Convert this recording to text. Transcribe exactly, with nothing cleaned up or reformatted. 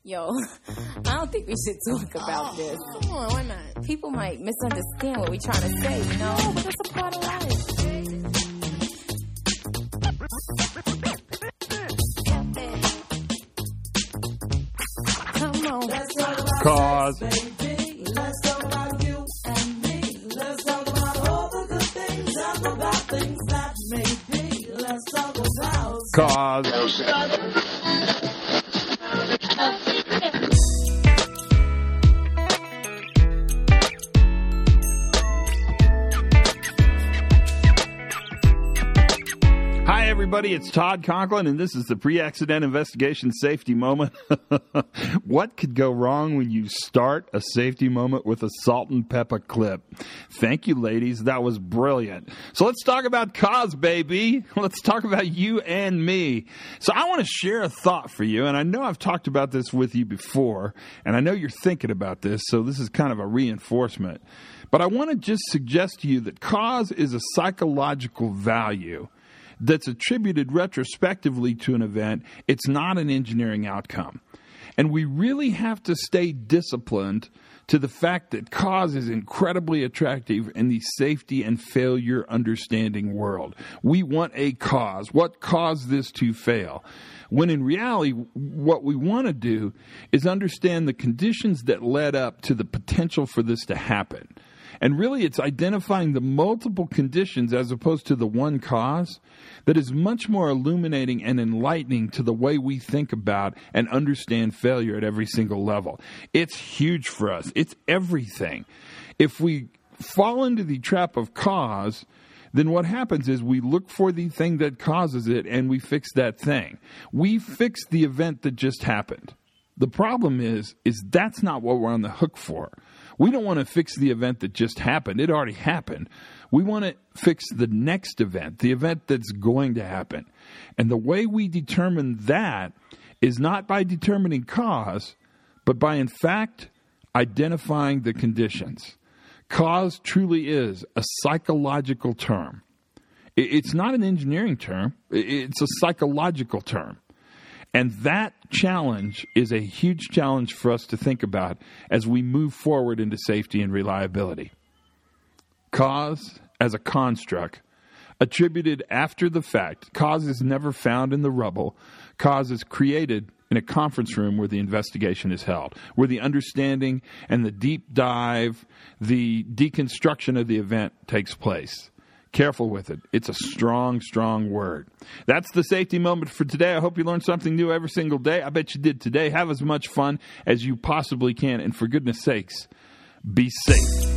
Yo, I don't think we should talk about this. Come on, why not? People might misunderstand what we're trying to say, you know? No, but it's a part of life. Come on. Let's talk about Cause. sex, baby. Let's talk about you and me. Let's talk about all the good things and the bad things that may be. Let's talk about Cause. Hi, everybody. It's Todd Conklin, and this is the Pre-Accident Investigation Safety Moment. What could go wrong when you start a safety moment with a salt and pepper clip? Thank you, ladies. That was brilliant. So let's talk about cause, baby. Let's talk about you and me. So I want to share a thought for you, and I know I've talked about this with you before, and I know you're thinking about this, so this is kind of a reinforcement. But I want to just suggest to you that cause is a psychological value that's attributed retrospectively to an event. It's not an engineering outcome. And we really have to stay disciplined to the fact that cause is incredibly attractive in the safety and failure understanding world. We want a cause. What caused this to fail? When in reality, what we want to do is understand the conditions that led up to the potential for this to happen. And really, it's identifying the multiple conditions as opposed to the one cause that is much more illuminating and enlightening to the way we think about and understand failure at every single level. It's huge for us. It's everything. If we fall into the trap of cause, then what happens is we look for the thing that causes it and we fix that thing. We fix the event that just happened. The problem is, is that's not what we're on the hook for. We don't want to fix the event that just happened. It already happened. We want to fix the next event, the event that's going to happen. And the way we determine that is not by determining cause, but by, in fact, identifying the conditions. Cause truly is a psychological term. It's not an engineering term. It's a psychological term. And that challenge is a huge challenge for us to think about as we move forward into safety and reliability. Cause as a construct, attributed after the fact. Cause is never found in the rubble. Cause is created in a conference room where the investigation is held, where the understanding and the deep dive, the deconstruction of the event takes place. Careful with it. It's a strong, strong word. That's the safety moment for today. I hope you learned something new every single day. I bet you did today. Have as much fun as you possibly can. And for goodness sakes, be safe.